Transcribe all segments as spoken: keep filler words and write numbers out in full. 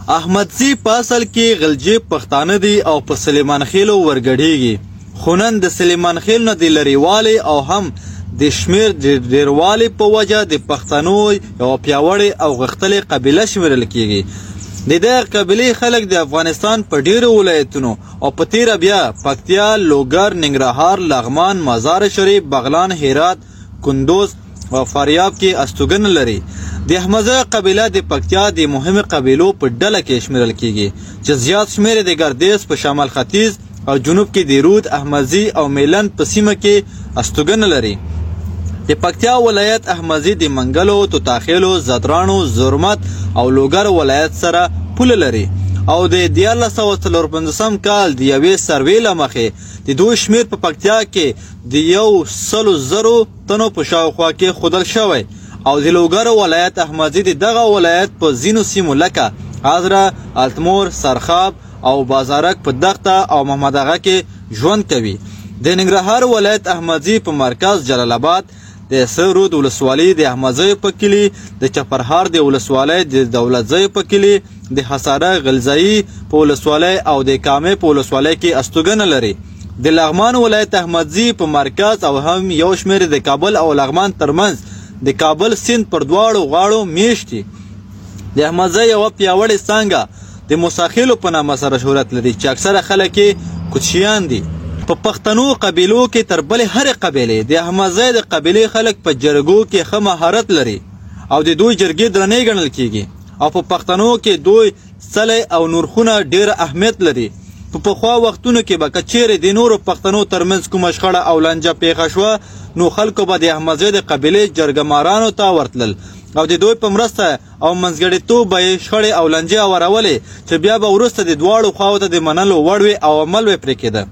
احمدزي په اصل کې غلجي پښتانه دي او په سلیمان خېلو ورګډېږي، خو نن د سلیمان خېل نه د لرېوالي او هم د شمېر د ډېروالي په وجه د پښتنو یوه پیاوړې او غښتلې قبیله شمېرل کېږي. د دغه قبیلې خلک د افغانستان په ډېرو ولایتونو او په تیره بیا پکتیا، لوګر، ننګرهار، لغمان، مزار شریف، بغلان، هرات، کندوز او فاریاب کې استوګنه لري. د احمدزي قبیله د پکتیا د مهمو قبیلو په ډله کې شمیرل کیږي چې زیات شمیر د ګردیز په شمال ختیځ او جنوب کې د رود، احمدزي او میلند په سیمه کې استوګنه لري. د پکتیا ولایت احمدزي د منګلو، توتاخیلو، زدرانو، زرمت او لوګر ولایت سره پوله لري او د دیارلس سوه څلور پنځوسم کال د یوې سروې له مخې د دوی شمیر په پکتیا کې د یو سلو زرو تنو په شاوخوا کې ښودل شوی او د لوګر ولایت احمدزي د دغه ولایت په ځینو سیمو لکه عذره، التمور، سرخاب او بازارک په دښته او محمد اغا کې ژوند کوي. د ننګرهار ولایت احمدزي په مرکز جلال آباد، د سرود ولسوالۍ د احمدزي په کلي، د چپرهار د ولسوالۍ د دولتزي په کلي، د حصاره غلزايي په ولسوالۍ او د کامې په ولسوالۍ کې استوګنه لري. د لغمان ولایت احمدزي په مرکز او هم یو شمېر د کابل او لغمان ترمنځ د کابل سیند پر دواړو غاړو میشت دي. د احمدزي یوه پیاوړې څانګه د موساخیلو په نامه سره شهرت لري چې اکثره خلک یې کوچیان دي. په پښتنو قبیلو کې تر بلې هرې قبیلې د احمدزي د قبیلې خلک په جرګو کې ښه مهارت لري او د دوی جرګې درنې ګڼل کیږي او په پښتنو کې دوی څلی او نورخونه ډېر اهمیت لري. په پخوا وختونو کې به که چیرې د نورو پښتنو ترمنځ کومه شخړه او لانجه پیښه شوه نو خلکو به د احمدزي د قبیلې جرګمارانو ته ورتلل او د دوی په مرسته او منځګړیتوب به یې شخړې او لانجې هوارولې چې بیا به وروسته د دواړو خواو ته د منلو وړ وي او عمل به پرې کېده.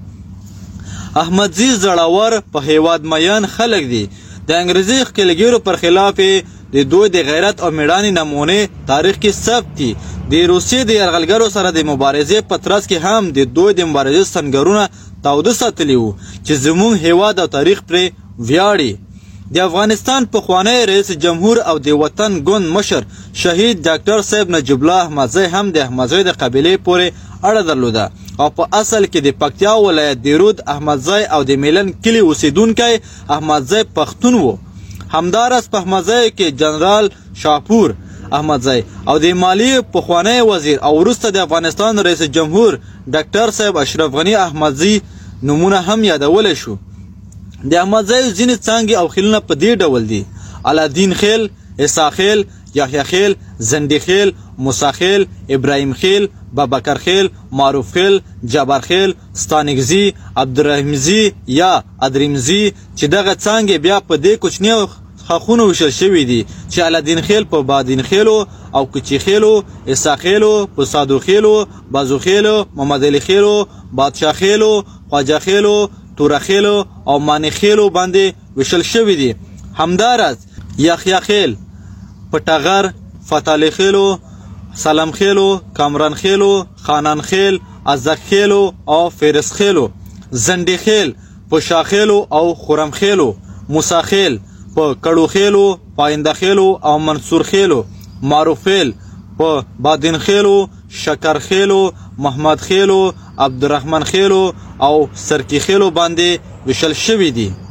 احمدزي زړور په هیواد مین خلک دي. د انګریزي ښکېلګیرو پر خلاف د دوی د غیرت او میړانې نمونې تاریخ کې ثبت دي. د روسیې د یرغلګرو سره د مبارزې په ترڅ کې هم د دوی د مبارزې سنګرونه تاوده ساتلي وو چې زموږ هیواد او تاریخ پرې ویاړي. د افغانستان پخوانی رئیس جمهور او د وطن ګوند مشر شهید ډاکټر صاحب نجیب الله احمدزي هم د احمدزي د قبیلې پورې اړه درلوده او په اصل کې د پکتیا ولایت د رود احمدزي او د میلند کلي اوسیدونکی احمدزي پښتون و. همداراز په احمدزي کې جنرال شاپور احمدزي او د مالیې پخوانی وزیر او وروسته د افغانستان رئیس جمهور ډاکټر صاحب اشرف غني احمدزي نومونه هم یادولی شو. د احمدزي ځینې څانګې او خیلونه په دې ډول دي: علادین خیل، عیسی خیل، یحیی خیل، زندي خیل، موسی خیل، ابراهیم خیل، بابکر خیل، معروف خیل، جابر خیل، ستانکزي، عبدالرحیمزي یا ادریمزي چې دغه څانګې بیا په دې کوچنیو خاخونو ویشل شوي دي چې علادین خیل په بادین خیلو او کوچي خیلو، عیسی خیلو په سادو خیلو، بازو خیلو، محمد علي خیلو، بادشاه خیلو، خواجه خیلو، توره خیلو او مانی خیلو باندې ویشل شوي دي. همداراز یحیی خیل، پټغر، فتالی خیلو، سلام خیلو، کامران خیلو، خانان خیل، ازک خیلو او فیرس خیلو، زندي خیل په شاخیلو او خورم خیلو، موسی خیل په کړو خیلو، پاینده خیلو او منصور خیلو، معروف خیل په بادین خیلو، شکر خیلو، محمد خیلو، عبدالرحمن خیلو او سرکی خیلو باندې ویشل شوي دي.